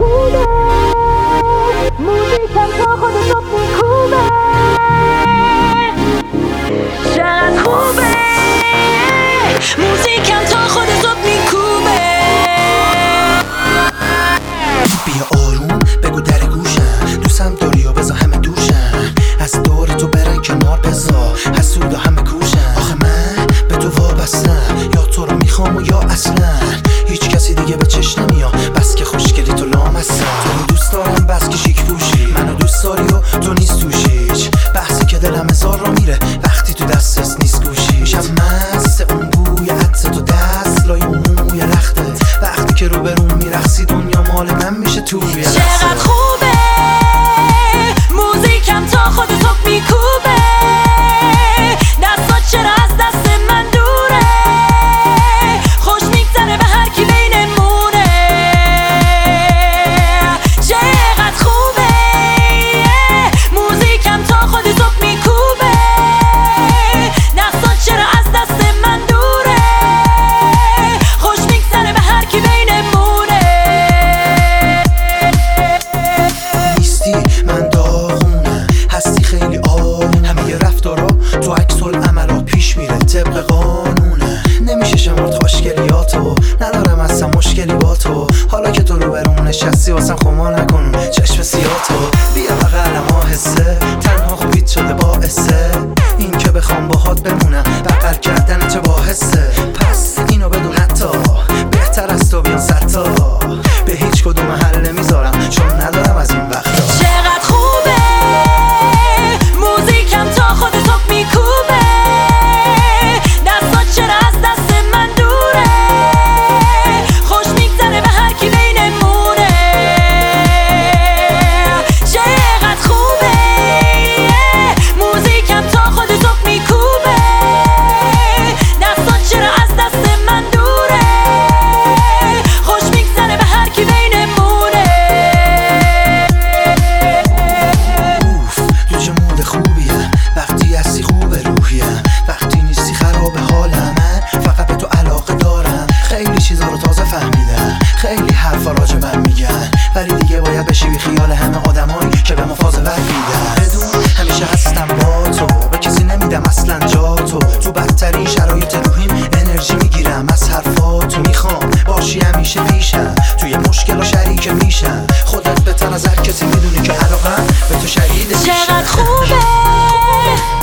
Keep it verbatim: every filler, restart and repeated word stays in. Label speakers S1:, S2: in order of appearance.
S1: خوبه موزیکم تا خود صبح میکوبه چقدر خوبه موزیکم تا خود صبح میکوبه
S2: بیا آروم بگو در گوشم دوستم داری و بذار همه دوشم از دور تو برن کنار بذار حسود و همه کوشم آخه من به تو وابستم یا تو رو میخوام و یا اصلا هیچ کسی دیگه به چشم نمیاد بس که خوشگلی تو لامستم تو رو دوست دارم بس که شیک پوشی منو دوست داری و تو نیست توش هیچ بحثی که دلم هزار را میره وقتی تو دستت نیست گوشی میشم مست اون بوی عطر تو دست لای اون موی لختت وقتی که رو برون میرقصی دنیا مال من میشه تو یه لحظه
S1: چقدر خوبه موزیکم تا خود صبح میکوبه دستات چرا از دست من دوره خوش میگذره به هر کی بینمونه چقدر خوبه موزیکم تا خود صبح میکوبه دستات چرا از دست من دوره خوش میگذره به هر کی بینمونه
S2: نیستی من داغونم هستی خیلی آروم همه ی رفتارا تو عکس العملات پیش میره طبق قانونه نمیشه شمرد خوشگلیاتو ندارم اصلا مشکلی با تو حالا که تو رو برون نشستی واسم خمار نکن چشم سیاتو بیا بغلم آهسته تنها خوبیت شده باعثه این که بخوام باهات بمونم بغل کردن چه باحثه پس اینو بدون حتی بهتر از تو بیان ستا به هیچ کدوم محل نمیذارم چون ندارم از این وقتا
S1: چقدر خوبه موزیکم تا خود صبح میکوبه دستات چرا از دست من دوره خوش میگذره به هر کی بینمونه چقدر خوبه موزیکم تا خود صبح میکوبه دستات چرا از دست من دوره خوش میگذره به هر کی بینمونه
S2: اوف تو چه مود خوبیه وقتی هستی خوبه روحیم وقتی نیستی خراب حالم من فقط به تو علاقه دارم خیلی چیزا رو تازه فهمیدم خیلی حرفا راجع من میگن ولی دیگه باید بشی بی خیال همه آدمایی که به مفاضلت میدن بدون همیشه هستم با تو به کسی نمیدم اصلا جا تو تو بدترین شرایط روحیم انرژی میگیرم از حرفاتو میخوام باشی همیشه پیشم توی مشکل و شریک میشم خودت بهتر از هر کسی میدونی که علاقم به تو شهید میشم
S1: چقدر خوبه